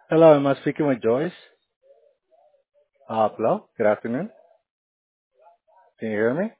Hello, am I speaking with Joyce? Hello, good afternoon. Can you hear me?